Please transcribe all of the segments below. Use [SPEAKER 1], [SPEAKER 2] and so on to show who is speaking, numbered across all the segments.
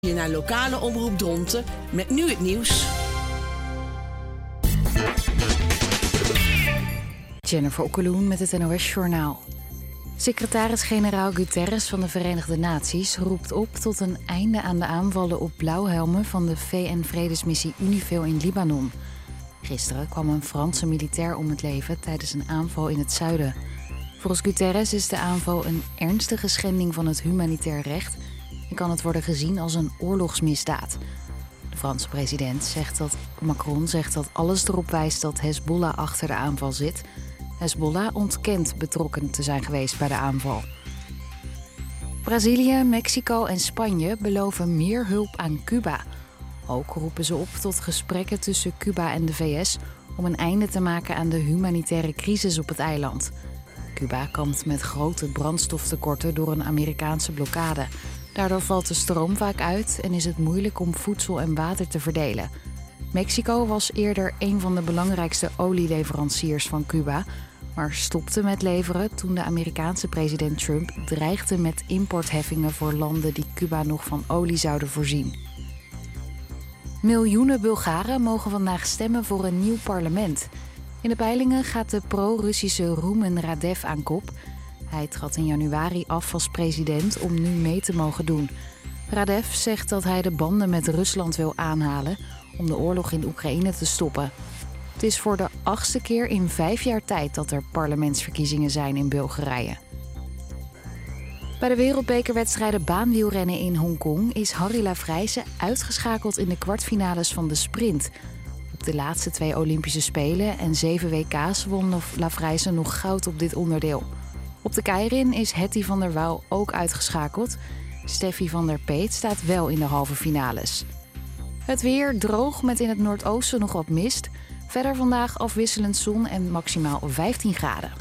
[SPEAKER 1] Je naar lokale omroep Dronten met nu het nieuws.
[SPEAKER 2] Jennifer Okkeloen met het NOS-journaal. Secretaris-generaal Guterres van de Verenigde Naties roept op tot een einde aan de aanvallen op blauwhelmen van de VN-vredesmissie UNIFIL in Libanon. Gisteren kwam een Franse militair om het leven tijdens een aanval in het zuiden. Volgens Guterres is de aanval een ernstige schending van het humanitair recht en kan het worden gezien als een oorlogsmisdaad. De Franse president Macron zegt dat alles erop wijst dat Hezbollah achter de aanval zit. Hezbollah ontkent betrokken te zijn geweest bij de aanval. Brazilië, Mexico en Spanje beloven meer hulp aan Cuba. Ook roepen ze op tot gesprekken tussen Cuba en de VS om een einde te maken aan de humanitaire crisis op het eiland. Cuba kampt met grote brandstoftekorten door een Amerikaanse blokkade. Daardoor valt de stroom vaak uit en is het moeilijk om voedsel en water te verdelen. Mexico was eerder een van de belangrijkste olieleveranciers van Cuba, maar stopte met leveren toen de Amerikaanse president Trump dreigde met importheffingen voor landen die Cuba nog van olie zouden voorzien. Miljoenen Bulgaren mogen vandaag stemmen voor een nieuw parlement. In de peilingen gaat de pro-Russische Rumen Radev aan kop. Hij trad in januari af als president om nu mee te mogen doen. Radev zegt dat hij de banden met Rusland wil aanhalen om de oorlog in Oekraïne te stoppen. Het is voor de 8e keer in 5 jaar tijd dat er parlementsverkiezingen zijn in Bulgarije. Bij de wereldbekerwedstrijden baanwielrennen in Hongkong is Harry Lavrijsen uitgeschakeld in de kwartfinales van de sprint. Op de laatste 2 Olympische Spelen en 7 WK's won Lavrijsen nog goud op dit onderdeel. Op de keirin is Hetty van der Wouw ook uitgeschakeld. Steffi van der Peet staat wel in de halve finales. Het weer droog met in het noordoosten nog wat mist. Verder vandaag afwisselend zon en maximaal 15 graden.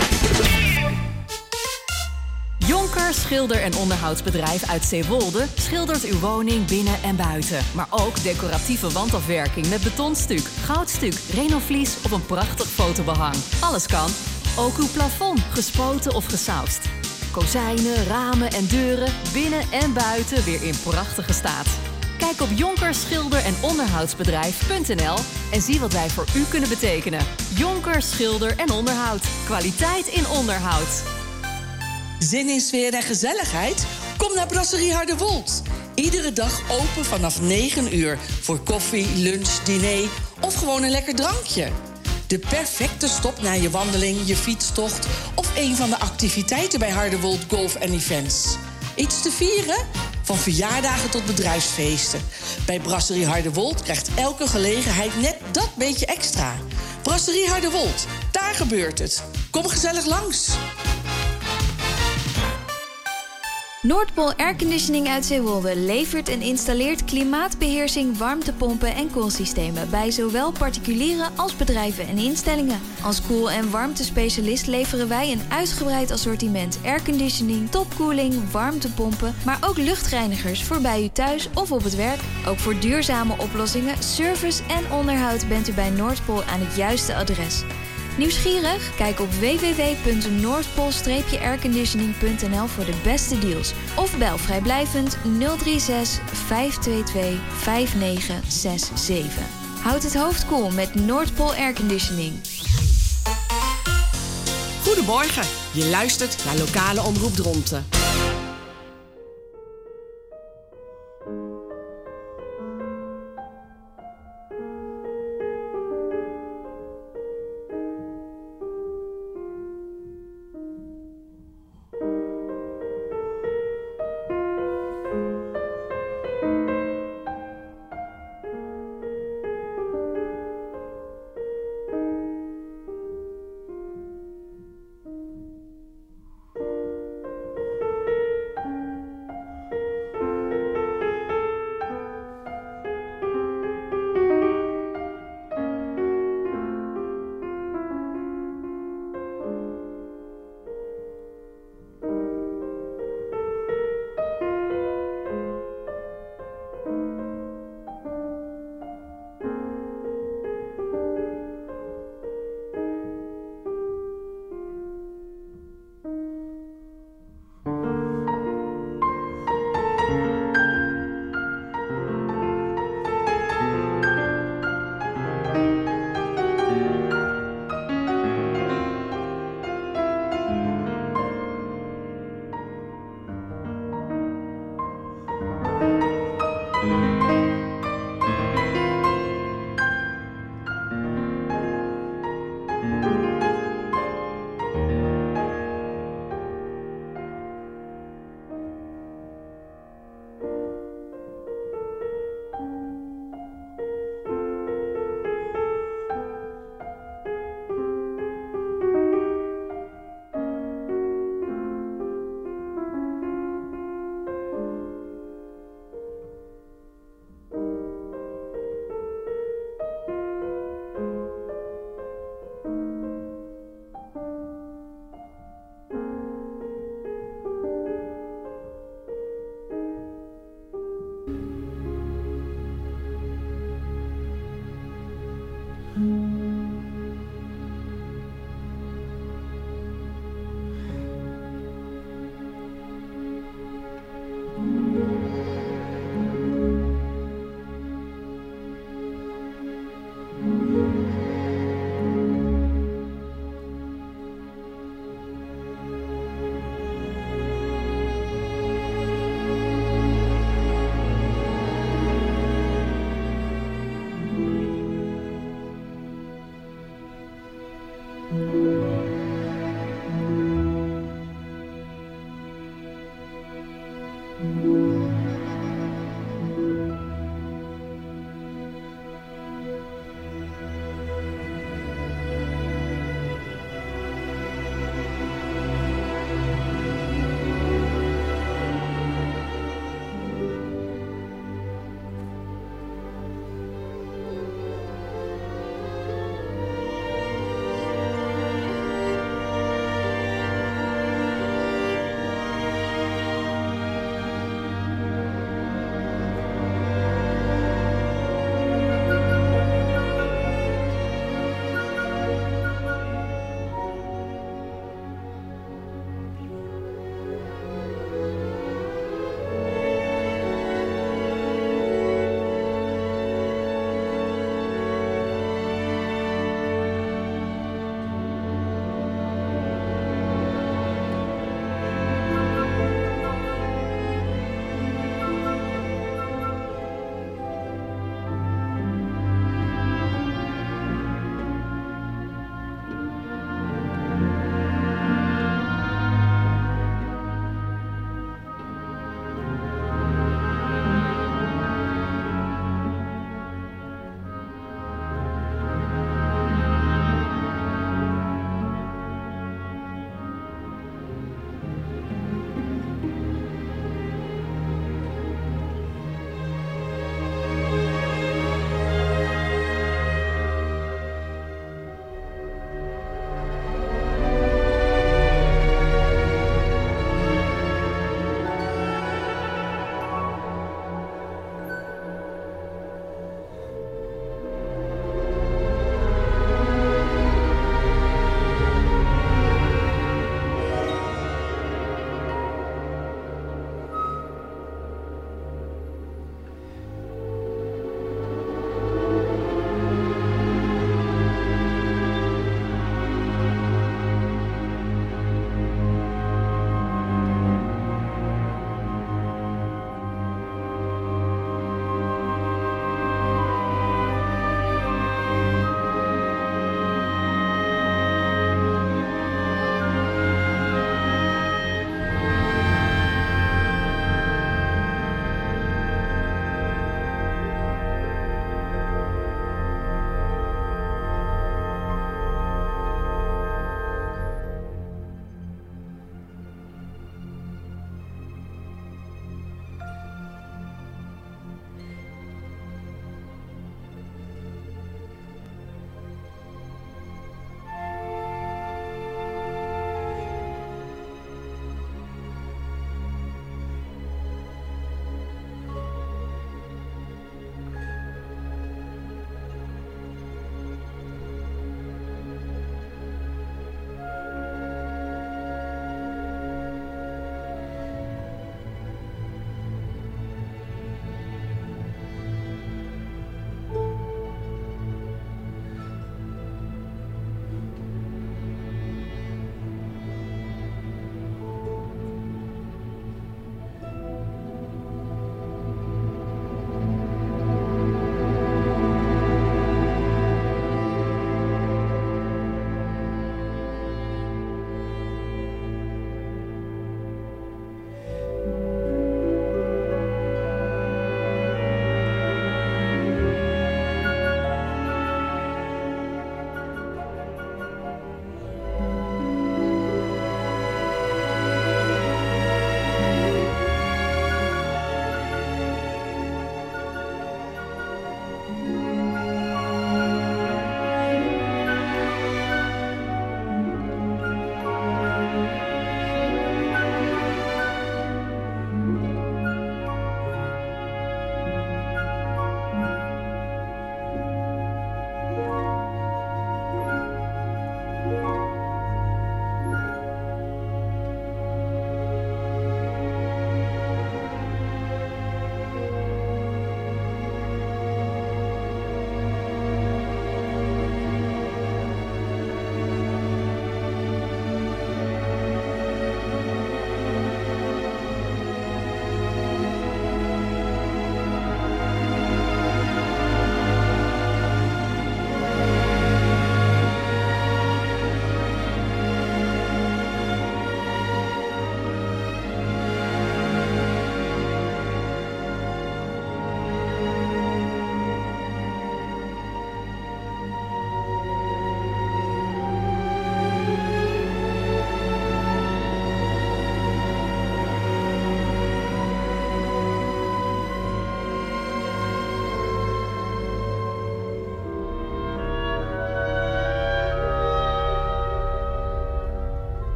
[SPEAKER 3] Jonker Schilder- en Onderhoudsbedrijf uit Zeewolde schildert uw woning binnen en buiten. Maar ook decoratieve wandafwerking met betonstuk, goudstuk, renovlies of een prachtig fotobehang. Alles kan. Ook uw plafond, gespoten of gesausd. Kozijnen, ramen en deuren, binnen en buiten weer in prachtige staat. Kijk op Jonker Schilder- en Onderhoudsbedrijf.nl en zie wat wij voor u kunnen betekenen. Jonker Schilder en Onderhoud. Kwaliteit in onderhoud.
[SPEAKER 1] Zin in sfeer en gezelligheid? Kom naar Brasserie Harderwold. Iedere dag open vanaf 9 uur voor koffie, lunch, diner of gewoon een lekker drankje. De perfecte stop na je wandeling, je fietstocht of een van de activiteiten bij Harderwold Golf en Events. Iets te vieren? Van verjaardagen tot bedrijfsfeesten. Bij Brasserie Harderwold krijgt elke gelegenheid net dat beetje extra. Brasserie Harderwold, daar gebeurt het. Kom gezellig langs.
[SPEAKER 4] Noordpool Airconditioning uit Zeewolde levert en installeert klimaatbeheersing, warmtepompen en koelsystemen bij zowel particulieren als bedrijven en instellingen. Als koel- en warmtespecialist leveren wij een uitgebreid assortiment airconditioning, topkoeling, warmtepompen, maar ook luchtreinigers voor bij u thuis of op het werk. Ook voor duurzame oplossingen, service en onderhoud bent u bij Noordpool aan het juiste adres. Nieuwsgierig? Kijk op www.noordpool-airconditioning.nl voor de beste deals. Of bel vrijblijvend 036 522 5967. Houd het hoofd koel met Noordpool Airconditioning.
[SPEAKER 1] Goedemorgen, je luistert naar lokale omroep Dronten.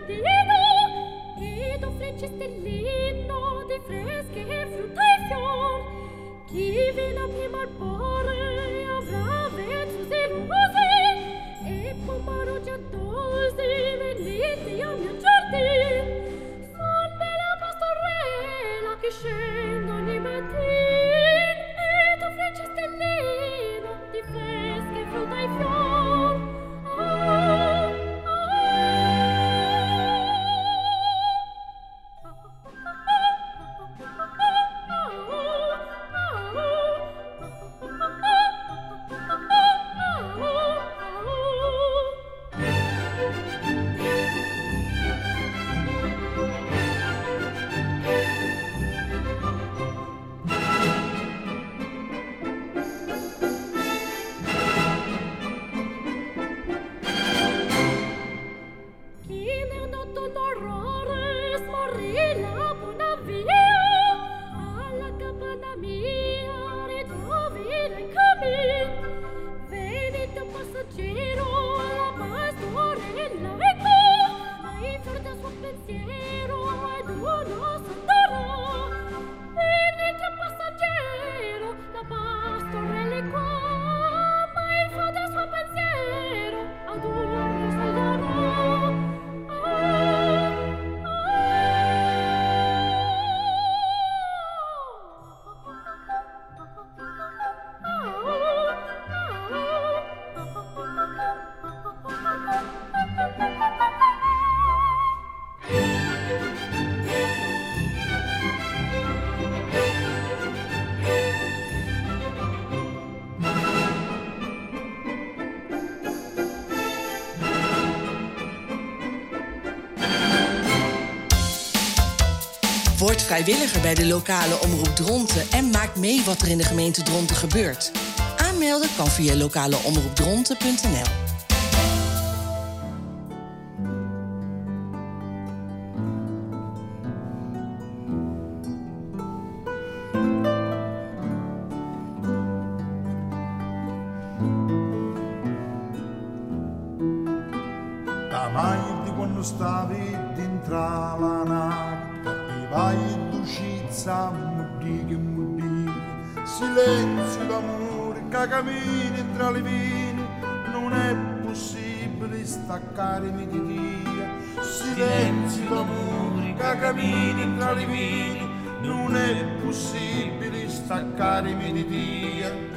[SPEAKER 5] giardino ed offre cestellino di fresche frutta e fior. Chi viene prima al pore avrà vezzosi rose e pomaro giantosi venite a mio giardino. Son bella pastorella che scende ogni mattina ed offre cestellino di fresche frutta e fior.
[SPEAKER 1] Word vrijwilliger bij de lokale omroep Dronten en maak mee wat er in de gemeente Dronten gebeurt. Aanmelden kan via lokaleomroepdronten.nl.
[SPEAKER 6] Da mai di quando stavi dentro la nave, vai ducizza, muddighe, silenzio d'amore che cammini tra le vini, non è possibile staccarmi di Dio. Silenzio d'amore che cammini tra le vini, non è possibile staccarmi di Dio.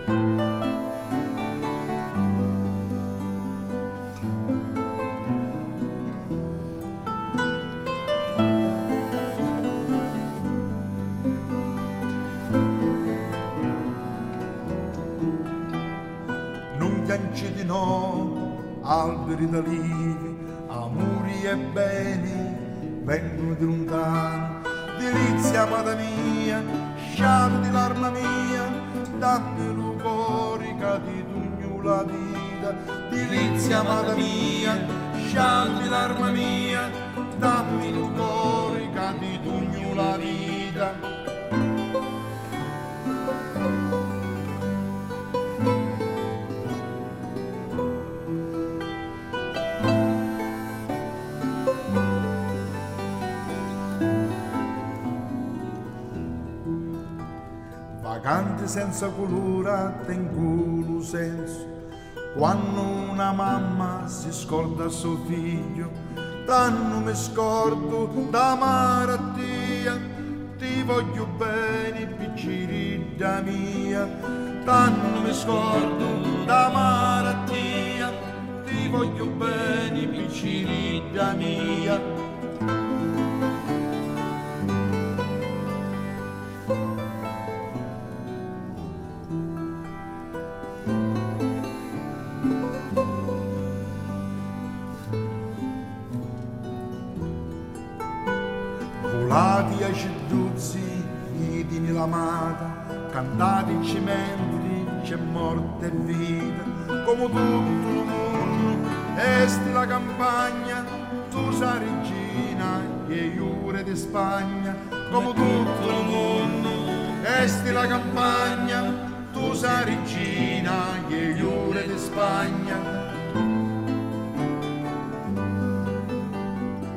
[SPEAKER 6] Di no, alberi d'alivi, amori e beni vengono di lontano. Delizia amata mia, sciato di l'arma mia, dammi il cuore che ti tugno la vita. Delizia amata mia, sciato di l'arma mia, dammi il cuore che ti tugno la vita. Vaganti senza colore, tengono senso. Quando una mamma si scorda suo figlio, tanto mi scordo da malattia. Ti voglio bene, piccirita mia, tanto mi scordo da malattia. Ti voglio bene, piccirita mia. Volati ai ceduzzi, idini l'amata, cantati in cimenti, c'è morte e vita, come tutto il mondo, esti la campagna, tu sei regina, e iure di Spagna, come tutto il mondo, esti la campagna, tu sei regina, e iure di Spagna.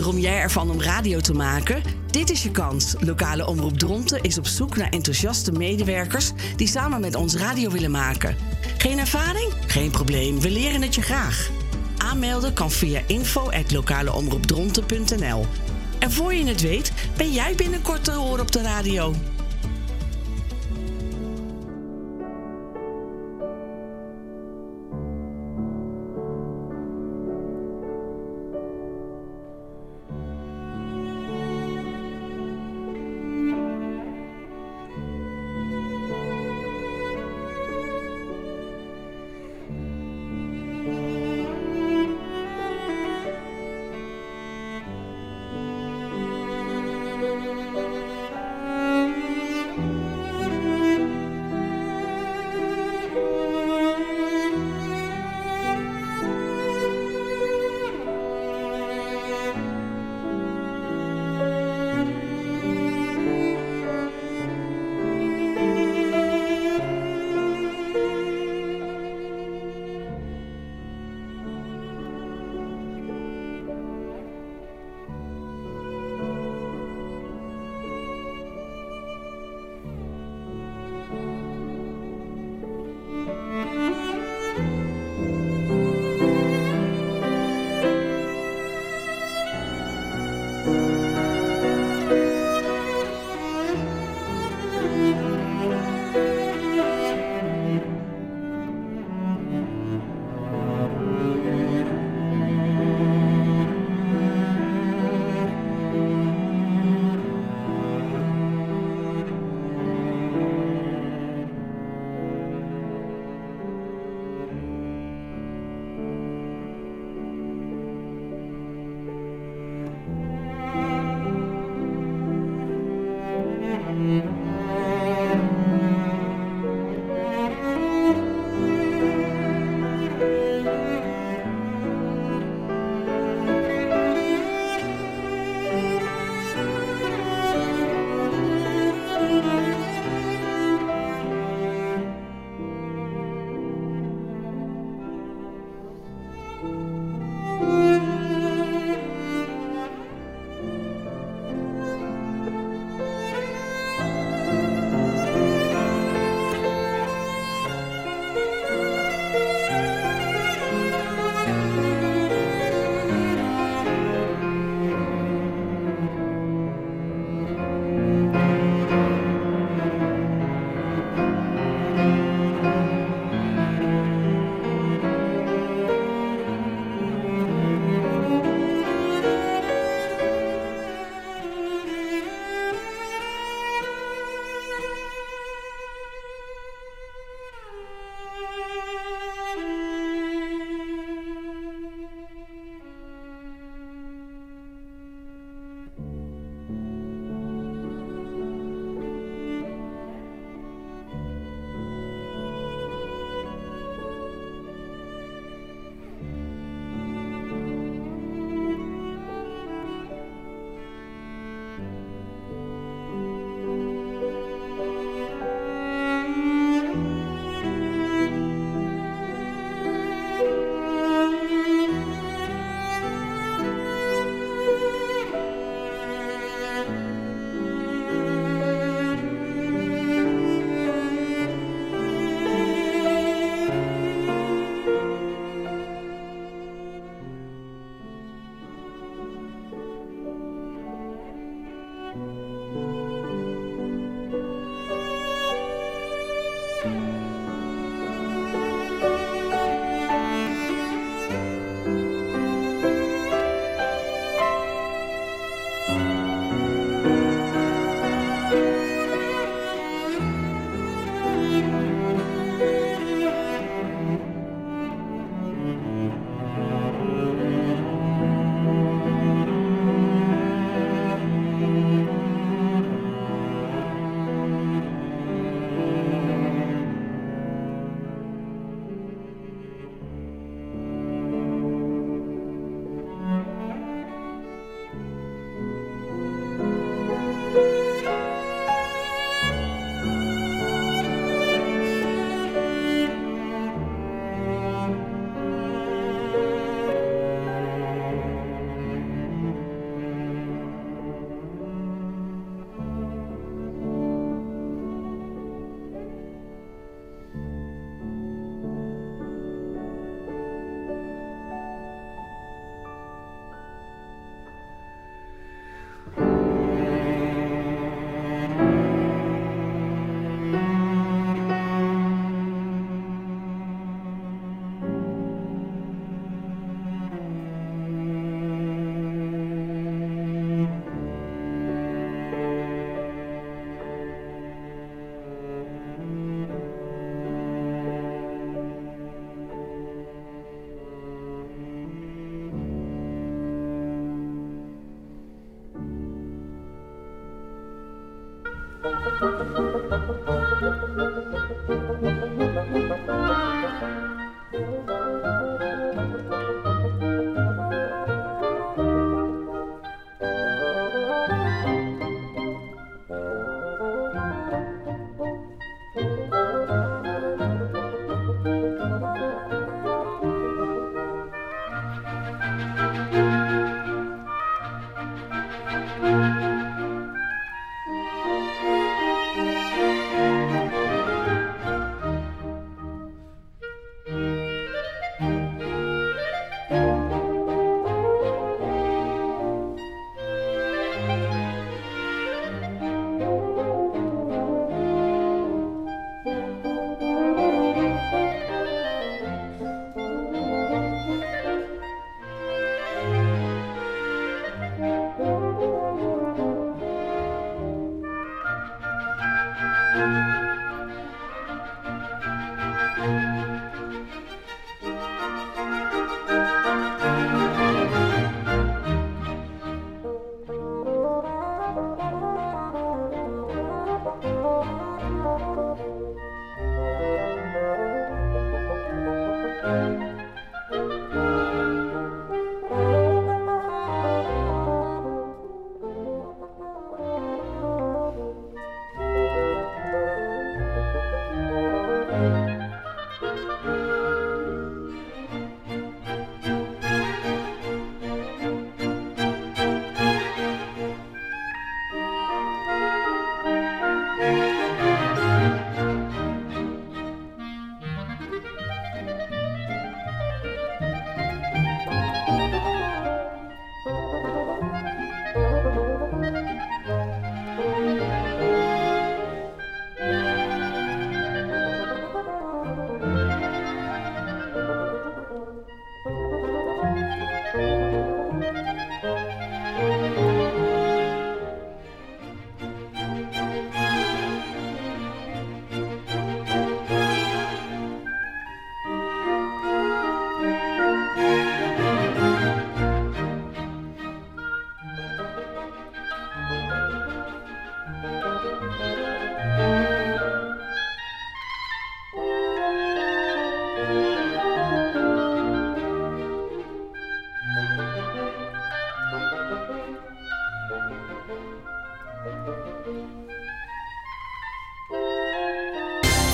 [SPEAKER 7] Droom jij ervan om radio te maken? Dit is je kans. Lokale Omroep Dronten is op zoek naar enthousiaste medewerkers die samen met ons radio willen maken. Geen ervaring? Geen probleem, we leren het je graag. Aanmelden kan via info@lokaleomroepdronten.nl. En voor je het weet, ben jij binnenkort te horen op de radio.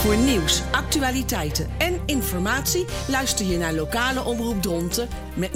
[SPEAKER 7] Voor nieuws, actualiteiten en informatie luister je naar Lokale Omroep Dronten met